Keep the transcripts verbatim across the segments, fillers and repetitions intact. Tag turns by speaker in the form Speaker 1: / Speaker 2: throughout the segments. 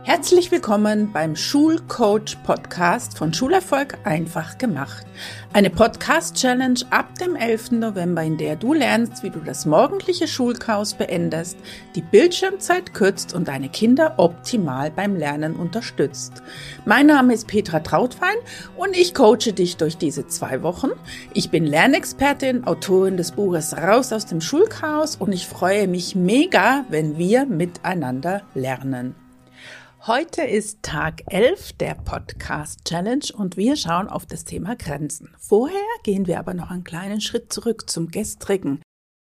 Speaker 1: Herzlich willkommen beim Schulcoach-Podcast von Schulerfolg einfach gemacht. Eine Podcast-Challenge ab dem elften November, in der du lernst, wie du das morgendliche Schulchaos beendest, die Bildschirmzeit kürzt und deine Kinder optimal beim Lernen unterstützt. Mein Name ist Petra Trautwein und ich coache dich durch diese zwei Wochen. Ich bin Lernexpertin, Autorin des Buches Raus aus dem Schulchaos und ich freue mich mega, wenn wir miteinander lernen. Heute ist Tag elf der Podcast-Challenge und wir schauen auf das Thema Grenzen. Vorher gehen wir aber noch einen kleinen Schritt zurück zum gestrigen.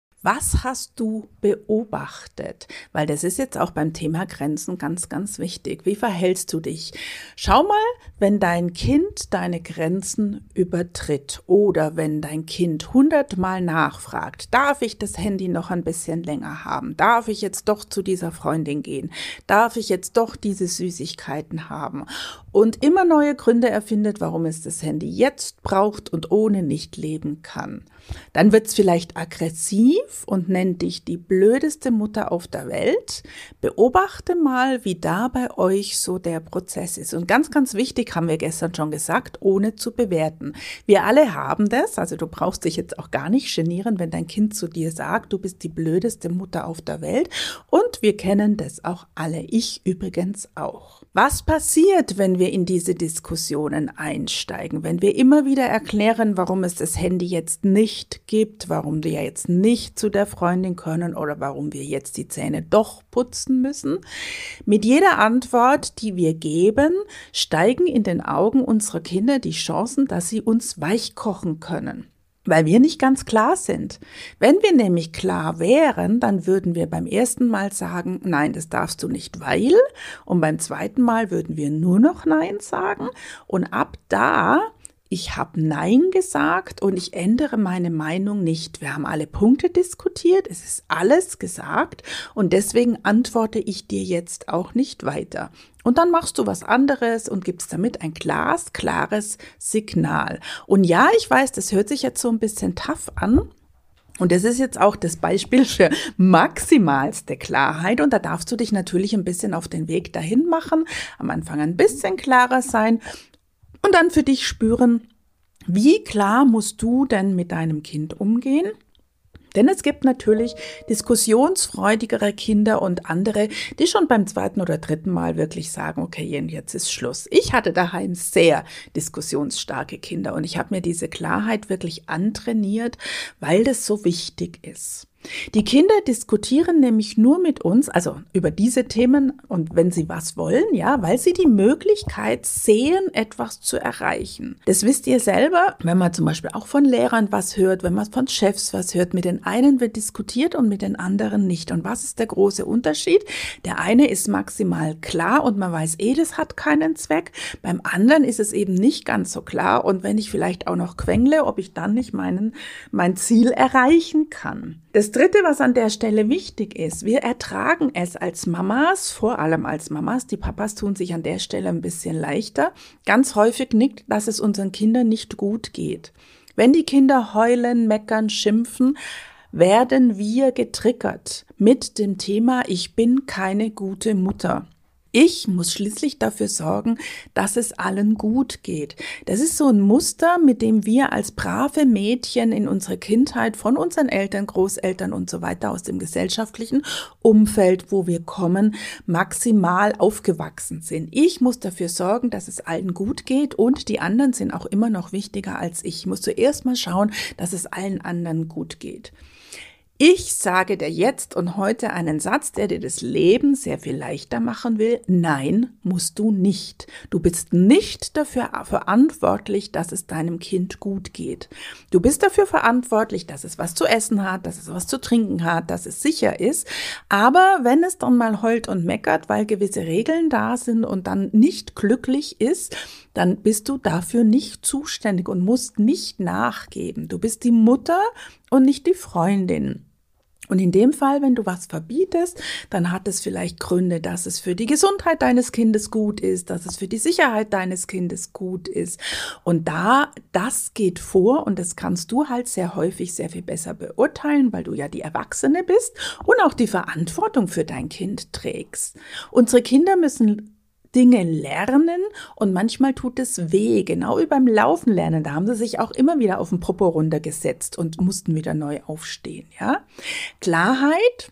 Speaker 1: Was hast du beobachtet? Weil das ist jetzt auch beim Thema Grenzen ganz, ganz wichtig. Wie verhältst du dich? Schau mal, wenn dein Kind deine Grenzen übertritt oder wenn dein Kind hundertmal nachfragt, darf ich das Handy noch ein bisschen länger haben? Darf ich jetzt doch zu dieser Freundin gehen? Darf ich jetzt doch diese Süßigkeiten haben? Und immer neue Gründe erfindet, warum es das Handy jetzt braucht und ohne nicht leben kann. Dann wird's vielleicht aggressiv und nennt dich die blödeste Mutter auf der Welt. Beobachte mal, wie da bei euch so der Prozess ist. Und ganz, ganz wichtig, haben wir gestern schon gesagt, ohne zu bewerten. Wir alle haben das, also du brauchst dich jetzt auch gar nicht genieren, wenn dein Kind zu dir sagt, du bist die blödeste Mutter auf der Welt. Und wir kennen das auch alle, ich übrigens auch. Was passiert, wenn wir in diese Diskussionen einsteigen, wenn wir immer wieder erklären, warum es das Handy jetzt nicht gibt, warum wir jetzt nicht zu der Freundin können oder warum wir jetzt die Zähne doch putzen müssen? Mit jeder Antwort, die wir geben, steigen in den Augen unserer Kinder die Chancen, dass sie uns weichkochen können. Weil wir nicht ganz klar sind. Wenn wir nämlich klar wären, dann würden wir beim ersten Mal sagen, nein, das darfst du nicht, weil. Und beim zweiten Mal würden wir nur noch Nein sagen. Und ab da, ich habe Nein gesagt und ich ändere meine Meinung nicht. Wir haben alle Punkte diskutiert, es ist alles gesagt und deswegen antworte ich dir jetzt auch nicht weiter. Und dann machst du was anderes und gibst damit ein glasklares Signal. Und ja, ich weiß, das hört sich jetzt so ein bisschen tough an. Und das ist jetzt auch das Beispiel für maximalste Klarheit. Und da darfst du dich natürlich ein bisschen auf den Weg dahin machen. Am Anfang ein bisschen klarer sein und dann für dich spüren, wie klar musst du denn mit deinem Kind umgehen? Denn es gibt natürlich diskussionsfreudigere Kinder und andere, die schon beim zweiten oder dritten Mal wirklich sagen, okay, jetzt ist Schluss. Ich hatte daheim sehr diskussionsstarke Kinder und ich habe mir diese Klarheit wirklich antrainiert, weil das so wichtig ist. Die Kinder diskutieren nämlich nur mit uns, also über diese Themen und wenn sie was wollen, ja, weil sie die Möglichkeit sehen, etwas zu erreichen. Das wisst ihr selber, wenn man zum Beispiel auch von Lehrern was hört, wenn man von Chefs was hört, mit den einen wird diskutiert und mit den anderen nicht. Und was ist der große Unterschied? Der eine ist maximal klar und man weiß eh, das hat keinen Zweck. Beim anderen ist es eben nicht ganz so klar und wenn ich vielleicht auch noch quengle, ob ich dann nicht meinen, mein Ziel erreichen kann. Das Dritte, was an der Stelle wichtig ist, wir ertragen es als Mamas, vor allem als Mamas, die Papas tun sich an der Stelle ein bisschen leichter, ganz häufig nicht, dass es unseren Kindern nicht gut geht. Wenn die Kinder heulen, meckern, schimpfen, werden wir getriggert mit dem Thema, ich bin keine gute Mutter. Ich muss schließlich dafür sorgen, dass es allen gut geht. Das ist so ein Muster, mit dem wir als brave Mädchen in unserer Kindheit von unseren Eltern, Großeltern und so weiter aus dem gesellschaftlichen Umfeld, wo wir kommen, maximal aufgewachsen sind. Ich muss dafür sorgen, dass es allen gut geht und die anderen sind auch immer noch wichtiger als ich. Ich muss zuerst mal schauen, dass es allen anderen gut geht. Ich sage dir jetzt und heute einen Satz, der dir das Leben sehr viel leichter machen will. Nein, musst du nicht. Du bist nicht dafür verantwortlich, dass es deinem Kind gut geht. Du bist dafür verantwortlich, dass es was zu essen hat, dass es was zu trinken hat, dass es sicher ist. Aber wenn es dann mal heult und meckert, weil gewisse Regeln da sind und dann nicht glücklich ist, dann bist du dafür nicht zuständig und musst nicht nachgeben. Du bist die Mutter und nicht die Freundin. Und in dem Fall, wenn du was verbietest, dann hat es vielleicht Gründe, dass es für die Gesundheit deines Kindes gut ist, dass es für die Sicherheit deines Kindes gut ist. Und da, das geht vor und das kannst du halt sehr häufig sehr viel besser beurteilen, weil du ja die Erwachsene bist und auch die Verantwortung für dein Kind trägst. Unsere Kinder müssen Dinge lernen und manchmal tut es weh, genau wie beim Laufen lernen. Da haben sie sich auch immer wieder auf den Popo runtergesetzt und mussten wieder neu aufstehen. Ja? Klarheit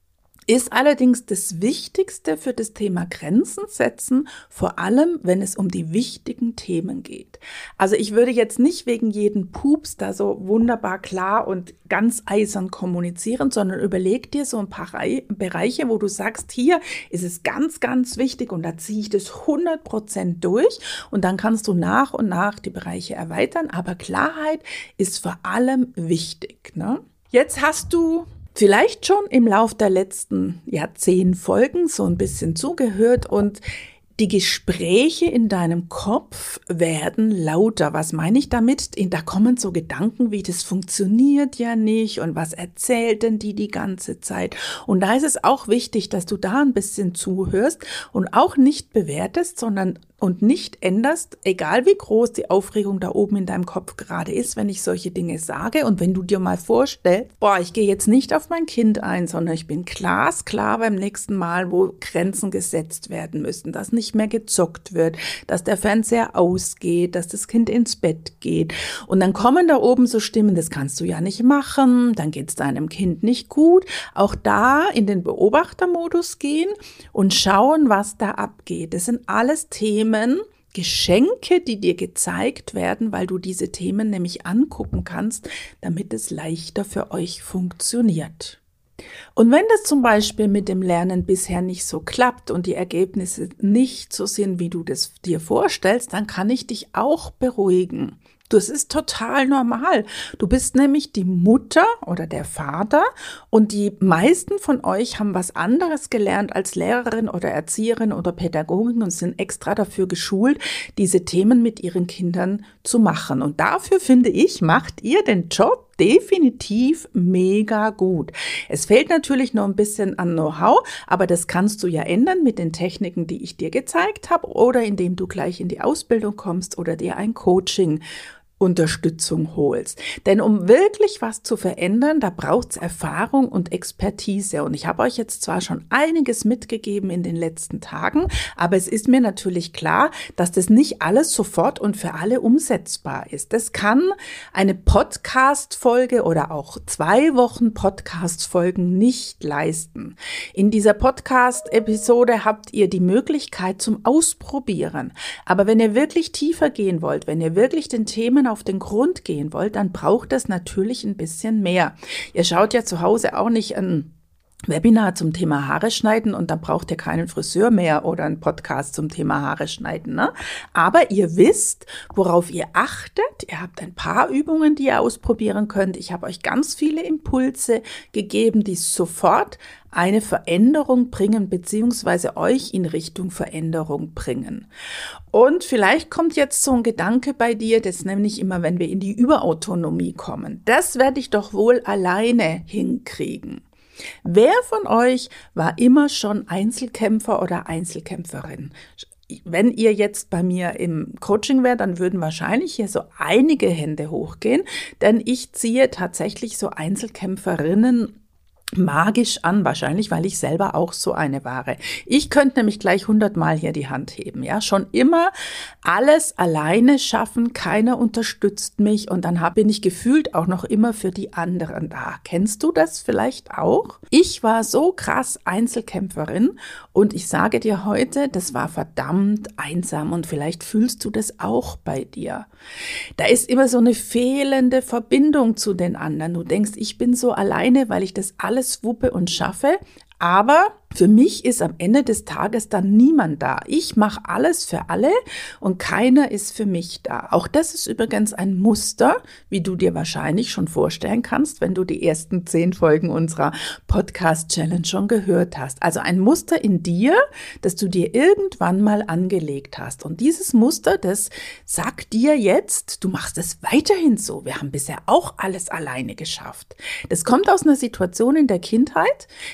Speaker 1: ist allerdings das Wichtigste für das Thema Grenzen setzen, vor allem, wenn es um die wichtigen Themen geht. Also ich würde jetzt nicht wegen jeden Pups da so wunderbar klar und ganz eisern kommunizieren, sondern überleg dir so ein paar Bereiche, wo du sagst, hier ist es ganz, ganz wichtig und da ziehe ich das hundert Prozent durch und dann kannst du nach und nach die Bereiche erweitern, aber Klarheit ist vor allem wichtig, ne? Jetzt hast du vielleicht schon im Lauf der letzten ja, zehn Folgen so ein bisschen zugehört und die Gespräche in deinem Kopf werden lauter. Was meine ich damit? Da kommen so Gedanken wie, das funktioniert ja nicht und was erzählt denn die die ganze Zeit? Und da ist es auch wichtig, dass du da ein bisschen zuhörst und auch nicht bewertest, sondern und nicht änderst, egal wie groß die Aufregung da oben in deinem Kopf gerade ist, wenn ich solche Dinge sage. Und wenn du dir mal vorstellst, boah, ich gehe jetzt nicht auf mein Kind ein, sondern ich bin glasklar beim nächsten Mal, wo Grenzen gesetzt werden müssen, dass nicht mehr gezockt wird, dass der Fernseher ausgeht, dass das Kind ins Bett geht. Und dann kommen da oben so Stimmen, das kannst du ja nicht machen, dann geht es deinem Kind nicht gut. Auch da in den Beobachtermodus gehen und schauen, was da abgeht. Das sind alles Themen, Geschenke, die dir gezeigt werden, weil du diese Themen nämlich angucken kannst, damit es leichter für euch funktioniert. Und wenn das zum Beispiel mit dem Lernen bisher nicht so klappt und die Ergebnisse nicht so sind, wie du das dir vorstellst, dann kann ich dich auch beruhigen. Das ist total normal. Du bist nämlich die Mutter oder der Vater und die meisten von euch haben was anderes gelernt als Lehrerin oder Erzieherin oder Pädagogin und sind extra dafür geschult, diese Themen mit ihren Kindern zu machen. Und dafür, finde ich, macht ihr den Job definitiv mega gut. Es fehlt natürlich noch ein bisschen an Know-how, aber das kannst du ja ändern mit den Techniken, die ich dir gezeigt habe oder indem du gleich in die Ausbildung kommst oder dir ein Coaching Unterstützung holst. Denn um wirklich was zu verändern, da braucht's Erfahrung und Expertise. Und ich habe euch jetzt zwar schon einiges mitgegeben in den letzten Tagen, aber es ist mir natürlich klar, dass das nicht alles sofort und für alle umsetzbar ist. Das kann eine Podcast-Folge oder auch zwei Wochen Podcast-Folgen nicht leisten. In dieser Podcast-Episode habt ihr die Möglichkeit zum Ausprobieren. Aber wenn ihr wirklich tiefer gehen wollt, wenn ihr wirklich den Themen auf den Grund gehen wollt, dann braucht das natürlich ein bisschen mehr. Ihr schaut ja zu Hause auch nicht ein Webinar zum Thema Haare schneiden und dann braucht ihr keinen Friseur mehr oder einen Podcast zum Thema Haare schneiden, ne? Aber ihr wisst, worauf ihr achtet. Ihr habt ein paar Übungen, die ihr ausprobieren könnt. Ich habe euch ganz viele Impulse gegeben, die sofort eine Veränderung bringen, beziehungsweise euch in Richtung Veränderung bringen. Und vielleicht kommt jetzt so ein Gedanke bei dir, das nämlich immer, wenn wir in die Überautonomie kommen. Das werde ich doch wohl alleine hinkriegen. Wer von euch war immer schon Einzelkämpfer oder Einzelkämpferin? Wenn ihr jetzt bei mir im Coaching wärt, dann würden wahrscheinlich hier so einige Hände hochgehen, denn ich ziehe tatsächlich so Einzelkämpferinnen magisch an, wahrscheinlich, weil ich selber auch so eine war. Ich könnte nämlich gleich hundertmal hier die Hand heben, ja, schon immer alles alleine schaffen, keiner unterstützt mich und dann bin ich gefühlt auch noch immer für die anderen da. Kennst du das vielleicht auch? Ich war so krass Einzelkämpferin und ich sage dir heute, das war verdammt einsam und vielleicht fühlst du das auch bei dir. Da ist immer so eine fehlende Verbindung zu den anderen. Du denkst, ich bin so alleine, weil ich das alles wuppe und schaffe, aber für mich ist am Ende des Tages dann niemand da. Ich mache alles für alle und keiner ist für mich da. Auch das ist übrigens ein Muster, wie du dir wahrscheinlich schon vorstellen kannst, wenn du die ersten zehn Folgen unserer Podcast-Challenge schon gehört hast. Also ein Muster in dir, das du dir irgendwann mal angelegt hast. Und dieses Muster, das sagt dir jetzt, du machst es weiterhin so. Wir haben bisher auch alles alleine geschafft. Das kommt aus einer Situation in der Kindheit, in der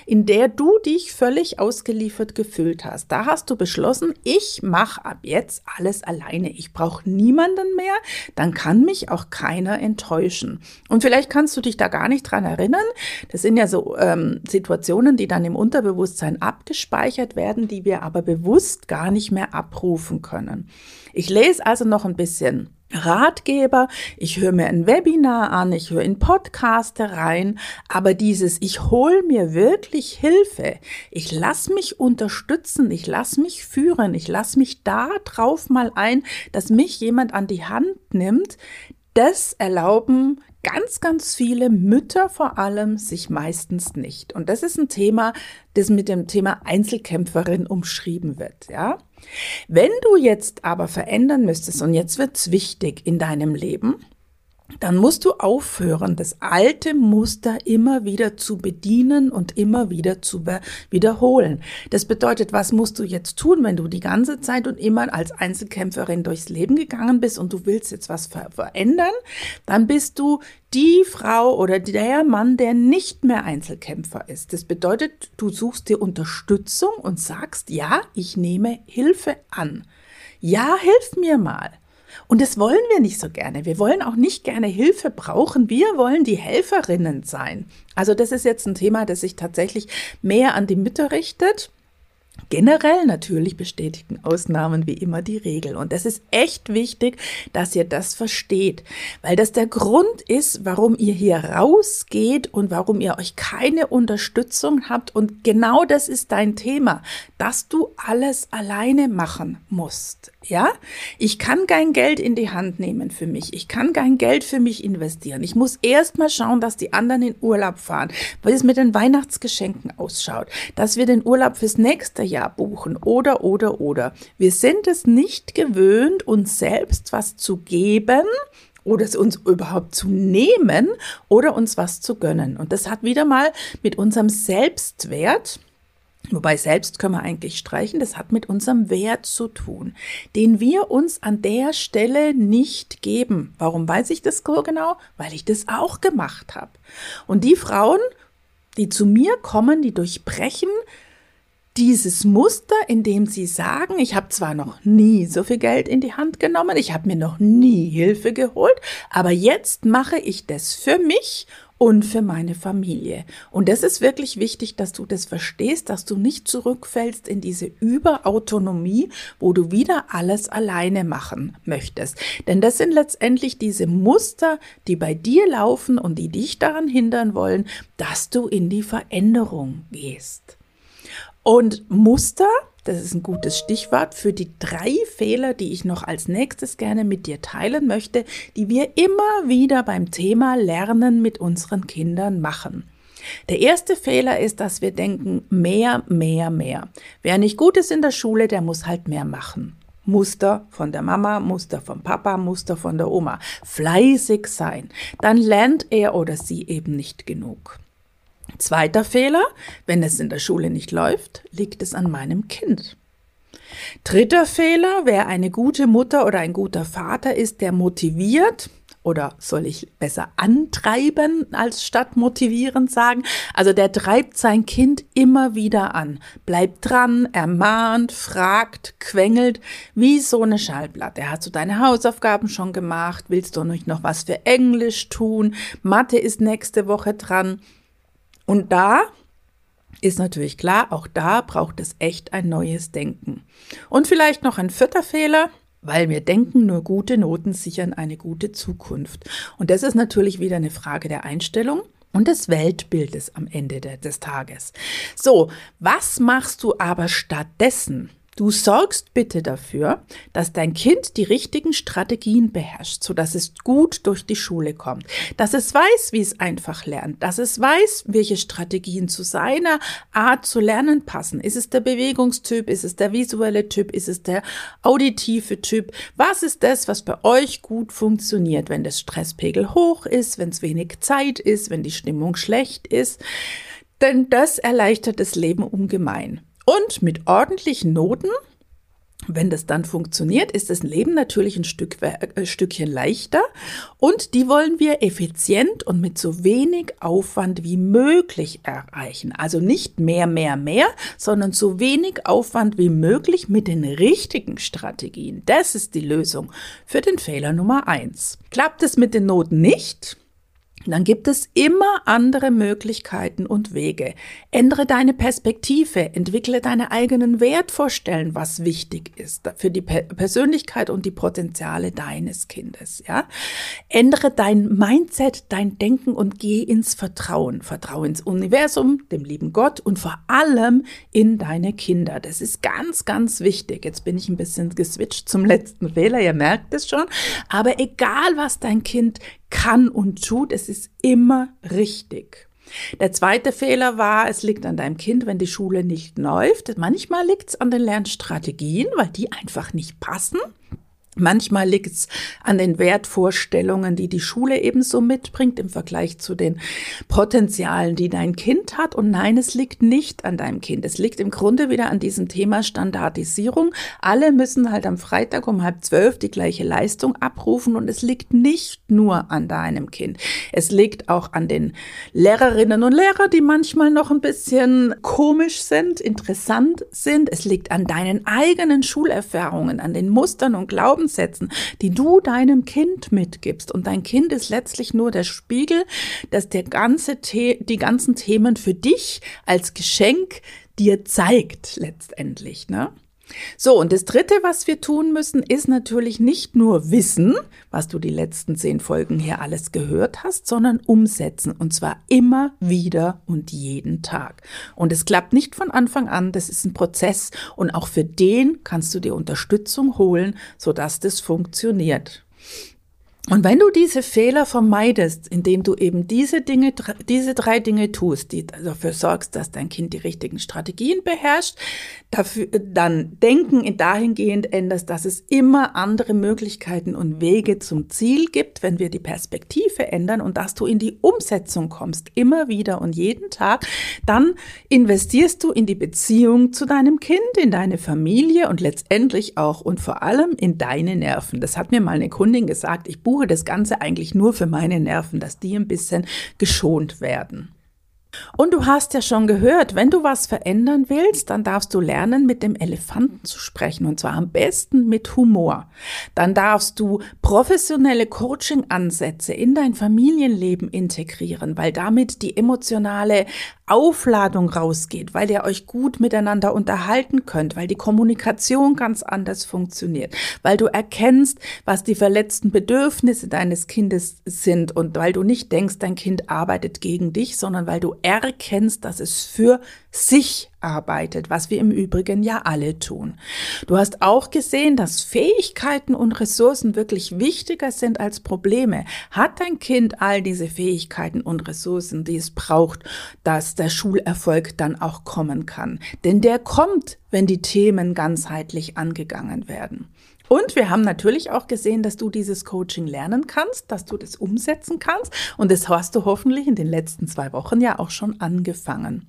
Speaker 1: du dich völlig ausgeliefert gefühlt hast. Da hast du beschlossen, ich mache ab jetzt alles alleine. Ich brauche niemanden mehr, dann kann mich auch keiner enttäuschen. Und vielleicht kannst du dich da gar nicht dran erinnern. Das sind ja so ähm, Situationen, die dann im Unterbewusstsein abgespeichert werden, die wir aber bewusst gar nicht mehr abrufen können. Ich lese also noch ein bisschen Ratgeber, ich höre mir ein Webinar an, ich höre in Podcasts rein, aber dieses, ich hole mir wirklich Hilfe, ich lasse mich unterstützen, ich lasse mich führen, ich lasse mich da drauf mal ein, dass mich jemand an die Hand nimmt, das erlauben ganz, ganz viele Mütter vor allem sich meistens nicht. Und das ist ein Thema, das mit dem Thema Einzelkämpferin umschrieben wird, ja. Wenn du jetzt aber verändern müsstest, und jetzt wird's wichtig in deinem Leben, dann musst du aufhören, das alte Muster immer wieder zu bedienen und immer wieder zu wiederholen. Das bedeutet, was musst du jetzt tun, wenn du die ganze Zeit und immer als Einzelkämpferin durchs Leben gegangen bist und du willst jetzt was ver- verändern? Dann bist du die Frau oder der Mann, der nicht mehr Einzelkämpfer ist. Das bedeutet, du suchst dir Unterstützung und sagst, ja, ich nehme Hilfe an. Ja, hilf mir mal. Und das wollen wir nicht so gerne. Wir wollen auch nicht gerne Hilfe brauchen. Wir wollen die Helferinnen sein. Also das ist jetzt ein Thema, das sich tatsächlich mehr an die Mütter richtet. Generell natürlich bestätigen Ausnahmen wie immer die Regel. Und das ist echt wichtig, dass ihr das versteht, weil das der Grund ist, warum ihr hier rausgeht und warum ihr euch keine Unterstützung habt. Und genau das ist dein Thema, dass du alles alleine machen musst. Ja, ich kann kein Geld in die Hand nehmen für mich. Ich kann kein Geld für mich investieren. Ich muss erst mal schauen, dass die anderen in Urlaub fahren, weil es mit den Weihnachtsgeschenken ausschaut, dass wir den Urlaub fürs nächste Jahr buchen oder, oder, oder. Wir sind es nicht gewöhnt, uns selbst was zu geben oder es uns überhaupt zu nehmen oder uns was zu gönnen. Und das hat wieder mal mit unserem Selbstwert, wobei selbst können wir eigentlich streichen, das hat mit unserem Wert zu tun, den wir uns an der Stelle nicht geben. Warum weiß ich das so genau? Weil ich das auch gemacht habe. Und die Frauen, die zu mir kommen, die durchbrechen dieses Muster, in dem sie sagen, ich habe zwar noch nie so viel Geld in die Hand genommen, ich habe mir noch nie Hilfe geholt, aber jetzt mache ich das für mich und für meine Familie. Und das ist wirklich wichtig, dass du das verstehst, dass du nicht zurückfällst in diese Überautonomie, wo du wieder alles alleine machen möchtest. Denn das sind letztendlich diese Muster, die bei dir laufen und die dich daran hindern wollen, dass du in die Veränderung gehst. Und Muster, das ist ein gutes Stichwort für die drei Fehler, die ich noch als nächstes gerne mit dir teilen möchte, die wir immer wieder beim Thema Lernen mit unseren Kindern machen. Der erste Fehler ist, dass wir denken, mehr, mehr, mehr. Wer nicht gut ist in der Schule, der muss halt mehr machen. Muster von der Mama, Muster vom Papa, Muster von der Oma. Fleißig sein. Dann lernt er oder sie eben nicht genug. Zweiter Fehler, wenn es in der Schule nicht läuft, liegt es an meinem Kind. Dritter Fehler, wer eine gute Mutter oder ein guter Vater ist, der motiviert, oder soll ich besser antreiben als statt motivieren sagen, also der treibt sein Kind immer wieder an, bleibt dran, ermahnt, fragt, quengelt, wie so eine Schallplatte. Hast du deine Hausaufgaben schon gemacht? Willst du nicht noch was für Englisch tun? Mathe ist nächste Woche dran. Und da ist natürlich klar, auch da braucht es echt ein neues Denken. Und vielleicht noch ein vierter Fehler, weil wir denken, nur gute Noten sichern eine gute Zukunft. Und das ist natürlich wieder eine Frage der Einstellung und des Weltbildes am Ende des Tages. So, was machst du aber stattdessen? Du sorgst bitte dafür, dass dein Kind die richtigen Strategien beherrscht, sodass es gut durch die Schule kommt, dass es weiß, wie es einfach lernt, dass es weiß, welche Strategien zu seiner Art zu lernen passen. Ist es der Bewegungstyp, ist es der visuelle Typ, ist es der auditive Typ? Was ist das, was bei euch gut funktioniert, wenn der Stresspegel hoch ist, wenn es wenig Zeit ist, wenn die Stimmung schlecht ist? Denn das erleichtert das Leben ungemein. Und mit ordentlichen Noten Wenn das dann funktioniert, ist das Leben natürlich ein Stück, ein Stückchen leichter und die wollen wir effizient und mit so wenig Aufwand wie möglich erreichen. Also nicht mehr, mehr, mehr, sondern so wenig Aufwand wie möglich mit den richtigen Strategien. Das ist die Lösung für den Fehler Nummer eins. Klappt es mit den Noten nicht? Dann gibt es immer andere Möglichkeiten und Wege. Ändere deine Perspektive, entwickle deine eigenen Wertvorstellungen, was wichtig ist für die Persönlichkeit und die Potenziale deines Kindes. Ja? Ändere dein Mindset, dein Denken und geh ins Vertrauen. Vertraue ins Universum, dem lieben Gott und vor allem in deine Kinder. Das ist ganz, ganz wichtig. Jetzt bin ich ein bisschen geswitcht zum letzten Fehler, ihr merkt es schon. Aber egal, was dein Kind kann und tut, es ist immer richtig. Der zweite Fehler war, es liegt an deinem Kind, wenn die Schule nicht läuft. Manchmal liegt es an den Lernstrategien, weil die einfach nicht passen. Manchmal liegt es an den Wertvorstellungen, die die Schule ebenso mitbringt im Vergleich zu den Potenzialen, die dein Kind hat. Und nein, es liegt nicht an deinem Kind. Es liegt im Grunde wieder an diesem Thema Standardisierung. Alle müssen halt am Freitag um halb zwölf die gleiche Leistung abrufen und es liegt nicht nur an deinem Kind. Es liegt auch an den Lehrerinnen und Lehrern, die manchmal noch ein bisschen komisch sind, interessant sind. Es liegt an deinen eigenen Schulerfahrungen, an den Mustern und Glauben, Setzen, die du deinem Kind mitgibst. Und dein Kind ist letztlich nur der Spiegel, dass der ganze The- die ganzen Themen für dich als Geschenk dir zeigt letztendlich, ne? So, und das Dritte, was wir tun müssen, ist natürlich nicht nur wissen, was du die letzten zehn Folgen hier alles gehört hast, sondern umsetzen. Und zwar immer wieder und jeden Tag. Und es klappt nicht von Anfang an, das ist ein Prozess. Und auch für den kannst du dir Unterstützung holen, sodass das funktioniert. Und wenn du diese Fehler vermeidest, indem du eben diese Dinge, diese drei Dinge tust, die dafür sorgst, dass dein Kind die richtigen Strategien beherrscht, dafür, dann Denken dahingehend änderst, dass es immer andere Möglichkeiten und Wege zum Ziel gibt, wenn wir die Perspektive ändern und dass du in die Umsetzung kommst, immer wieder und jeden Tag, dann investierst du in die Beziehung zu deinem Kind, in deine Familie und letztendlich auch und vor allem in deine Nerven. Das hat mir mal eine Kundin gesagt, ich buche das Ganze eigentlich nur für meine Nerven, dass die ein bisschen geschont werden. Und du hast ja schon gehört, wenn du was verändern willst, dann darfst du lernen, mit dem Elefanten zu sprechen und zwar am besten mit Humor. Dann darfst du professionelle Coaching-Ansätze in dein Familienleben integrieren, weil damit die emotionale Aufladung rausgeht, weil ihr euch gut miteinander unterhalten könnt, weil die Kommunikation ganz anders funktioniert, weil du erkennst, was die verletzten Bedürfnisse deines Kindes sind und weil du nicht denkst, dein Kind arbeitet gegen dich, sondern weil du erkennst, dass es für sich arbeitet, was wir im Übrigen ja alle tun. Du hast auch gesehen, dass Fähigkeiten und Ressourcen wirklich wichtiger sind als Probleme. Hat dein Kind all diese Fähigkeiten und Ressourcen, die es braucht, dass der Schulerfolg dann auch kommen kann? Denn der kommt, wenn die Themen ganzheitlich angegangen werden. Und wir haben natürlich auch gesehen, dass du dieses Coaching lernen kannst, dass du das umsetzen kannst. Und das hast du hoffentlich in den letzten zwei Wochen ja auch schon angefangen.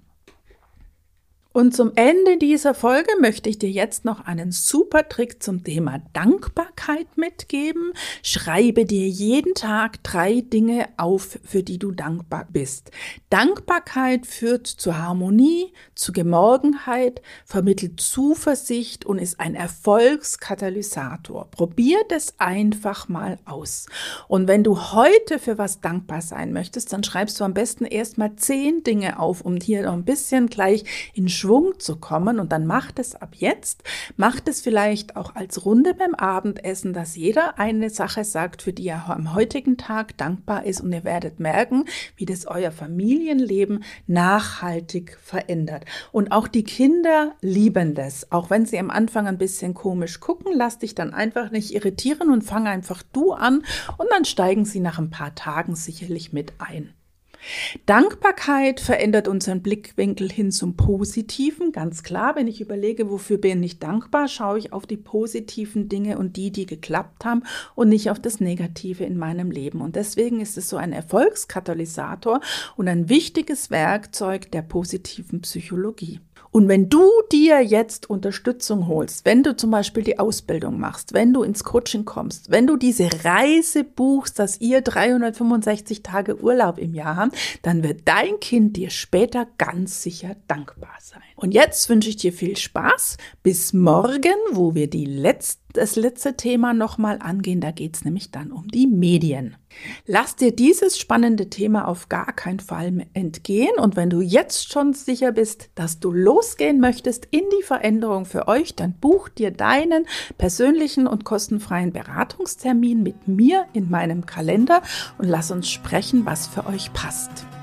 Speaker 1: Und zum Ende dieser Folge möchte ich dir jetzt noch einen super Trick zum Thema Dankbarkeit mitgeben. Schreibe dir jeden Tag drei Dinge auf, für die du dankbar bist. Dankbarkeit führt zu Harmonie, zu Geborgenheit, vermittelt Zuversicht und ist ein Erfolgskatalysator. Probier das einfach mal aus. Und wenn du heute für was dankbar sein möchtest, dann schreibst du am besten erstmal zehn Dinge auf, um hier noch ein bisschen gleich in Schwung zu kommen und dann macht es ab jetzt, macht es vielleicht auch als Runde beim Abendessen, dass jeder eine Sache sagt, für die er am heutigen Tag dankbar ist und ihr werdet merken, wie das euer Familienleben nachhaltig verändert. Und auch die Kinder lieben das, auch wenn sie am Anfang ein bisschen komisch gucken, lass dich dann einfach nicht irritieren und fang einfach du an und dann steigen sie nach ein paar Tagen sicherlich mit ein. Dankbarkeit verändert unseren Blickwinkel hin zum Positiven, ganz klar. Wenn ich überlege, wofür bin ich dankbar, schaue ich auf die positiven Dinge und die, die geklappt haben und nicht auf das Negative in meinem Leben. Und deswegen ist es so ein Erfolgskatalysator und ein wichtiges Werkzeug der positiven Psychologie. Und wenn du dir jetzt Unterstützung holst, wenn du zum Beispiel die Ausbildung machst, wenn du ins Coaching kommst, wenn du diese Reise buchst, dass ihr dreihundertfünfundsechzig Tage Urlaub im Jahr habt, dann wird dein Kind dir später ganz sicher dankbar sein. Und jetzt wünsche ich dir viel Spaß. Bis morgen, wo wir die letzte, das letzte Thema nochmal angehen. Da geht es nämlich dann um die Medien. Lass dir dieses spannende Thema auf gar keinen Fall entgehen. Und wenn du jetzt schon sicher bist, dass du losgehen möchtest in die Veränderung für euch, dann buch dir deinen persönlichen und kostenfreien Beratungstermin mit mir in meinem Kalender und lass uns sprechen, was für euch passt.